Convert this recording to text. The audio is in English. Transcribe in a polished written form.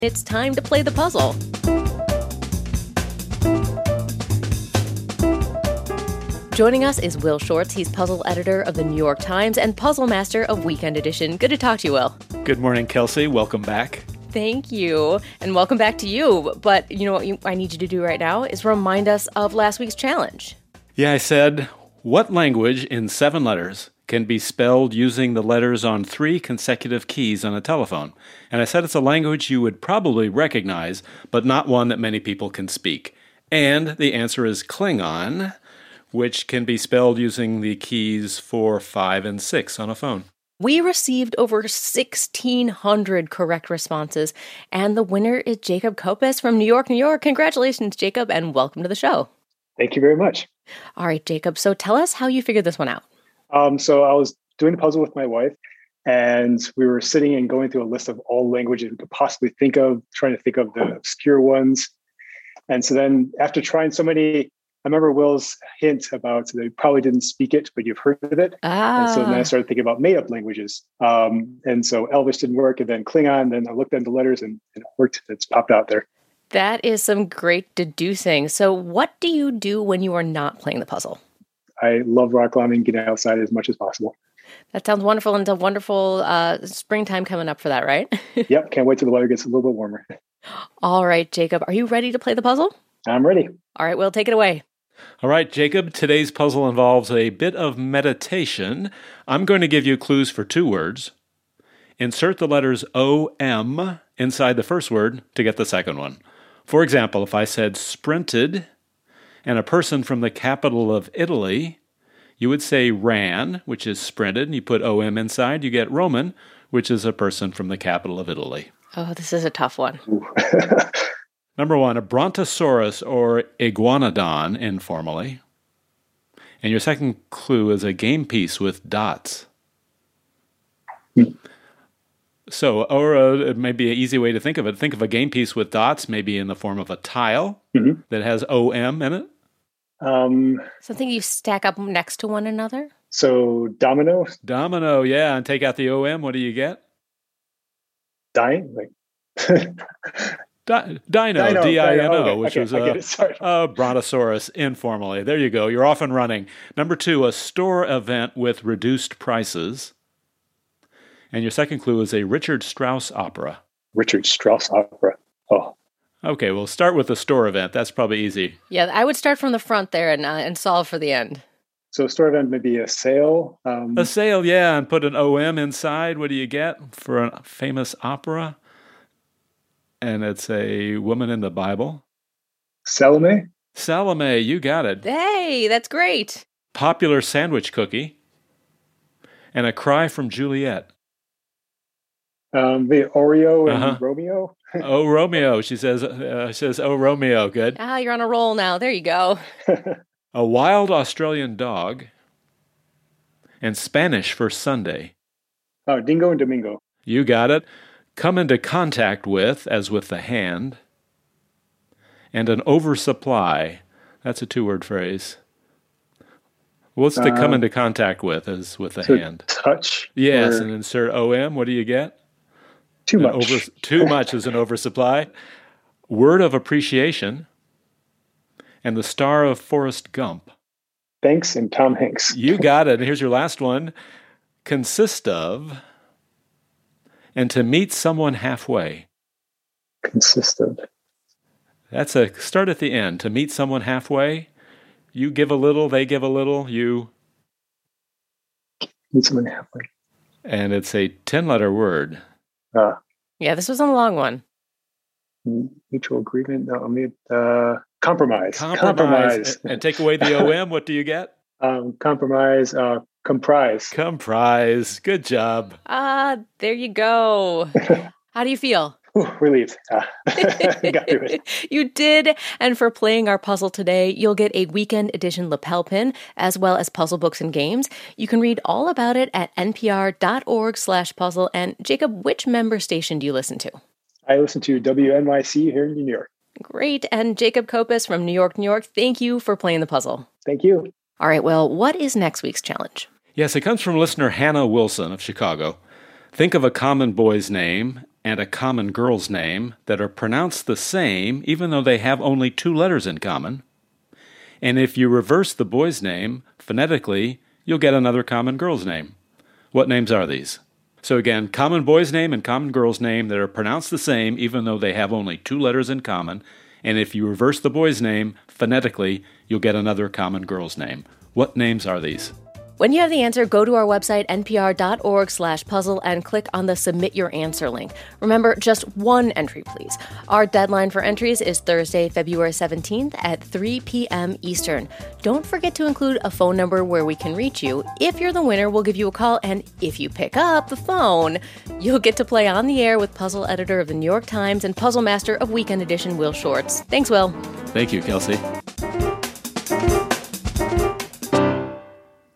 It's time to play the puzzle. Joining us is Will Shortz. He's puzzle editor of the New York Times and puzzle master of Weekend Edition. Good to talk to you, Will. Good morning, Kelsey. Welcome back. Thank you, and welcome back to you. But you know what I need you to do right now is remind us of last week's challenge. Yeah, I said, what language in 7 letters can be spelled using the letters on 3 consecutive keys on a telephone? And I said it's a language you would probably recognize, but not one that many people can speak. And the answer is Klingon, which can be spelled using the keys 4, 5, and 6 on a phone. We received over 1,600 correct responses, and the winner is Jacob Kopis from New York, New York. Congratulations, Jacob, and welcome to the show. Thank you very much. All right, Jacob, so tell us how you figured this one out. So I was doing the puzzle with my wife, and we were sitting and going through a list of all languages we could possibly think of, trying to think of the obscure ones. And so then after trying so many, I remember Will's hint about they probably didn't speak it, but you've heard of it. And so then I started thinking about made-up languages. And so Elvish didn't work, and then Klingon. Then I looked at the letters, and it worked. It's popped out there. That is some great deducing. So what do you do when you are not playing the puzzle? I love rock climbing, getting outside as much as possible. That sounds wonderful, and it's a wonderful springtime coming up for that, right? Yep, can't wait till the weather gets a little bit warmer. All right, Jacob, are you ready to play the puzzle? I'm ready. All right, Will, take it away. All right, Jacob, today's puzzle involves a bit of meditation. I'm going to give you clues for 2 words. Insert the letters O-M inside the first word to get the second one. For example, if I said sprinted and a person from the capital of Italy, you would say ran, which is sprinted, and you put O-M inside, you get Roman, which is a person from the capital of Italy. Oh, this is a tough one. Number 1, a brontosaurus or iguanodon, informally. And your second clue is a game piece with dots. So, or maybe an easy way to think of it, think of a game piece with dots, maybe in the form of a tile that has OM in it. Something you stack up next to one another? So domino? Domino, yeah, and take out the OM, what do you get? Dying? Dino, D-I-N-O, which is a brontosaurus, informally. There you go. You're off and running. Number 2, a store event with reduced prices. And your second clue is a Richard Strauss opera. Richard Strauss opera. Oh. Okay, we'll start with the store event. That's probably easy. Yeah, I would start from the front there and solve for the end. So a store event may be a sale. A sale, yeah, and put an OM inside. What do you get for a famous opera? And it's a woman in the Bible. Salome? Salome, you got it. Hey, that's great. Popular sandwich cookie. And a cry from Juliet. The Oreo and Romeo? Oh, Romeo. She says, oh, Romeo. Good. You're on a roll now. There you go. A wild Australian dog. And Spanish for Sunday. Oh, Dingo and Domingo. You got it. Come into contact with, as with the hand, and an oversupply. That's a 2-word phrase. What's to come into contact with, as with the hand? Touch? Yes, and insert OM. What do you get? Too much. Too much is an oversupply. Word of appreciation, and the star of Forrest Gump. Thanks and Tom Hanks. You got it. And here's your last one. Consist of... and to meet someone halfway. Consist of. That's a start at the end. To meet someone halfway. You give a little, they give a little, you... meet someone halfway. And it's a 10-letter word. Yeah, this was a long one. Mutual agreement? No, compromise. Compromise. And take away the OM, what do you get? Compromise. Comprise. Comprise. Good job. There you go. How do you feel? Relieved. Got through it. You did. And for playing our puzzle today, you'll get a Weekend Edition lapel pin, as well as puzzle books and games. You can read all about it at npr.org/puzzle. And Jacob, which member station do you listen to? I listen to WNYC here in New York. Great. And Jacob Kopis from New York, New York, thank you for playing the puzzle. Thank you. All right, well, what is next week's challenge? Yes, it comes from listener Hannah Wilson of Chicago. Think of a common boy's name and a common girl's name that are pronounced the same even though they have only 2 letters in common. And if you reverse the boy's name phonetically, you'll get another common girl's name. What names are these? So again, common boy's name and common girl's name that are pronounced the same even though they have only 2 letters in common. And if you reverse the boy's name phonetically, you'll get another common girl's name. What names are these? When you have the answer, go to our website, npr.org/puzzle, and click on the Submit Your Answer link. Remember, just one entry, please. Our deadline for entries is Thursday, February 17th at 3 p.m. Eastern. Don't forget to include a phone number where we can reach you. If you're the winner, we'll give you a call, and if you pick up the phone, you'll get to play on the air with puzzle editor of the New York Times and puzzle master of Weekend Edition, Will Shortz. Thanks, Will. Thank you, Kelsey.